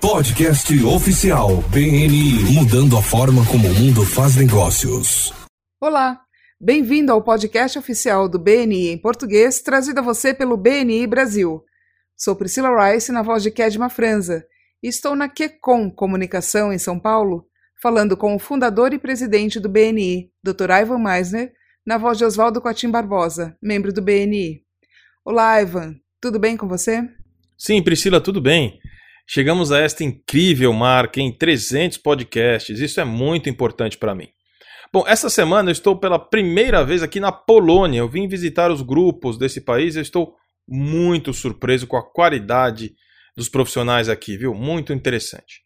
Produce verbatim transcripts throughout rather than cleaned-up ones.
Podcast oficial B N I, mudando a forma como o mundo faz negócios. Olá, bem-vindo ao podcast oficial do B N I em português, trazido a você pelo B N I Brasil. Sou Priscila Rice, na voz de Kedma Franza, e estou na QCOM Comunicação, em São Paulo, falando com o fundador e presidente do B N I, doutor Ivan Misner, na voz de Oswaldo Cotim Barbosa, membro do B N I. Olá, Ivan, tudo bem com você? Sim, Priscila, tudo bem. Chegamos a esta incrível marca em trezentos podcasts, isso é muito importante para mim. Bom, essa semana eu estou pela primeira vez aqui na Polônia, eu vim visitar os grupos desse país e estou muito surpreso com a qualidade dos profissionais aqui, viu? Muito interessante.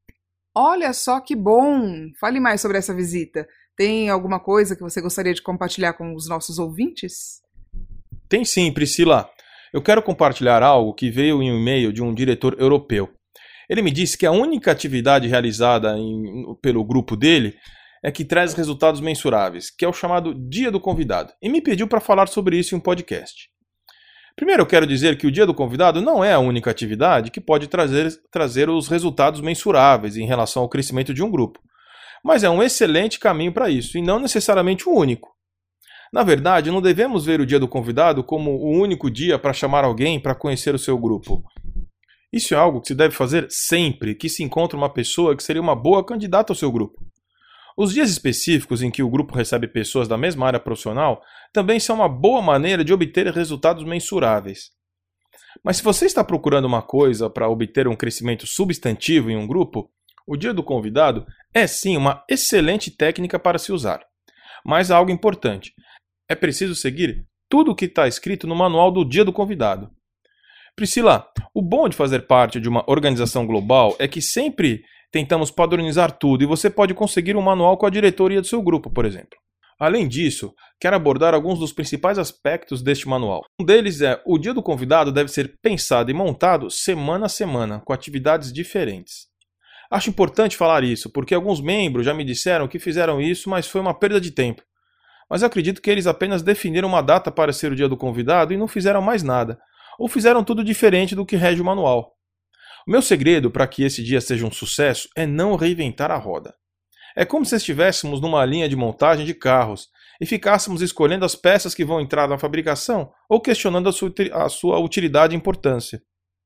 Olha só que bom! Fale mais sobre essa visita. Tem alguma coisa que você gostaria de compartilhar com os nossos ouvintes? Tem sim, Priscila. Eu quero compartilhar algo que veio em um e-mail de um diretor europeu. Ele me disse que a única atividade realizada em, pelo grupo dele é que traz resultados mensuráveis, que é o chamado Dia do Convidado, e me pediu para falar sobre isso em um podcast. Primeiro eu quero dizer que o Dia do Convidado não é a única atividade que pode trazer, trazer os resultados mensuráveis em relação ao crescimento de um grupo, mas é um excelente caminho para isso, e não necessariamente o único. Na verdade, não devemos ver o Dia do Convidado como o único dia para chamar alguém para conhecer o seu grupo. Isso é algo que se deve fazer sempre que se encontra uma pessoa que seria uma boa candidata ao seu grupo. Os dias específicos em que o grupo recebe pessoas da mesma área profissional também são uma boa maneira de obter resultados mensuráveis. Mas se você está procurando uma coisa para obter um crescimento substantivo em um grupo, o Dia do Convidado é sim uma excelente técnica para se usar. Mas há algo importante. É preciso seguir tudo o que está escrito no manual do Dia do Convidado. Priscila, o bom de fazer parte de uma organização global é que sempre tentamos padronizar tudo e você pode conseguir um manual com a diretoria do seu grupo, por exemplo. Além disso, quero abordar alguns dos principais aspectos deste manual. Um deles é o Dia do Convidado deve ser pensado e montado semana a semana, com atividades diferentes. Acho importante falar isso, porque alguns membros já me disseram que fizeram isso, mas foi uma perda de tempo. Mas eu acredito que eles apenas definiram uma data para ser o Dia do Convidado e não fizeram mais nada, ou fizeram tudo diferente do que rege o manual. O meu segredo para que esse dia seja um sucesso é não reinventar a roda. É como se estivéssemos numa linha de montagem de carros e ficássemos escolhendo as peças que vão entrar na fabricação ou questionando a sua, a sua utilidade e importância.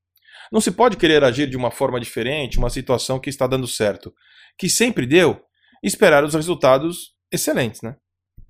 Não se pode querer agir de uma forma diferente uma situação que está dando certo, que sempre deu, e esperar os resultados excelentes, né?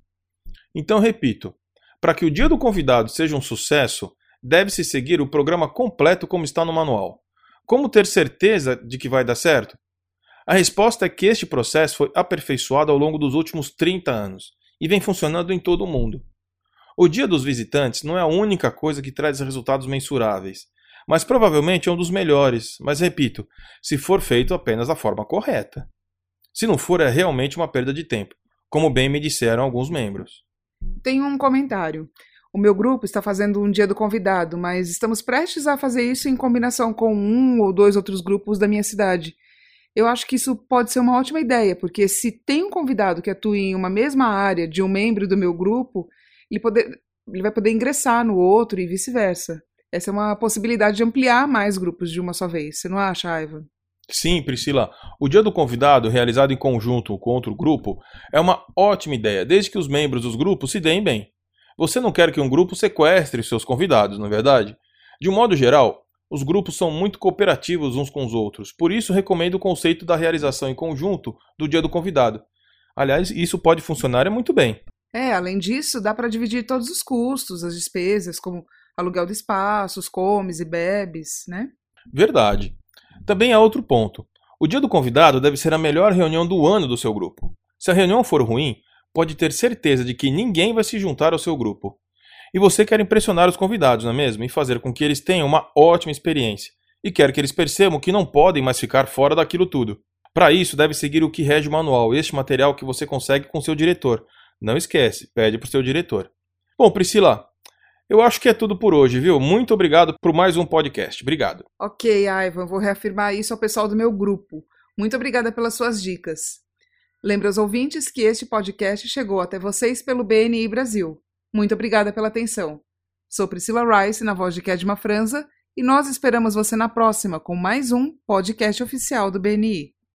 Então, repito, para que o Dia do Convidado seja um sucesso, deve-se seguir o programa completo como está no manual. Como ter certeza de que vai dar certo? A resposta é que este processo foi aperfeiçoado ao longo dos últimos trinta anos e vem funcionando em todo o mundo. O Dia dos Visitantes não é a única coisa que traz resultados mensuráveis, mas provavelmente é um dos melhores, mas repito, se for feito apenas da forma correta. Se não for, é realmente uma perda de tempo, como bem me disseram alguns membros. Tenho um comentário. O meu grupo está fazendo um Dia do Convidado, mas estamos prestes a fazer isso em combinação com um ou dois outros grupos da minha cidade. Eu acho que isso pode ser uma ótima ideia, porque se tem um convidado que atua em uma mesma área de um membro do meu grupo, ele, poder, ele vai poder ingressar no outro e vice-versa. Essa é uma possibilidade de ampliar mais grupos de uma só vez. Você não acha, Ivan? Sim, Priscila. O Dia do Convidado, realizado em conjunto com outro grupo, é uma ótima ideia, desde que os membros dos grupos se deem bem. Você não quer que um grupo sequestre seus convidados, não é verdade? De um modo geral, os grupos são muito cooperativos uns com os outros, por isso recomendo o conceito da realização em conjunto do Dia do Convidado. Aliás, isso pode funcionar muito bem. É, além disso, dá para dividir todos os custos, as despesas, como aluguel de espaços, comes e bebes, né? Verdade. Também há outro ponto. O Dia do Convidado deve ser a melhor reunião do ano do seu grupo. Se a reunião for ruim, pode ter certeza de que ninguém vai se juntar ao seu grupo. E você quer impressionar os convidados, não é mesmo? E fazer com que eles tenham uma ótima experiência. E quer que eles percebam que não podem mais ficar fora daquilo tudo. Para isso, deve seguir o que rege o manual, este material que você consegue com seu diretor. Não esquece, pede para o seu diretor. Bom, Priscila, eu acho que é tudo por hoje, viu? Muito obrigado por mais um podcast. Obrigado. Ok, Ivan, vou reafirmar isso ao pessoal do meu grupo. Muito obrigada pelas suas dicas. Lembro aos ouvintes que este podcast chegou até vocês pelo B N I Brasil. Muito obrigada pela atenção. Sou Priscila Rice, na voz de Kedma Franza, E nós esperamos você na próxima com mais um podcast oficial do B N I.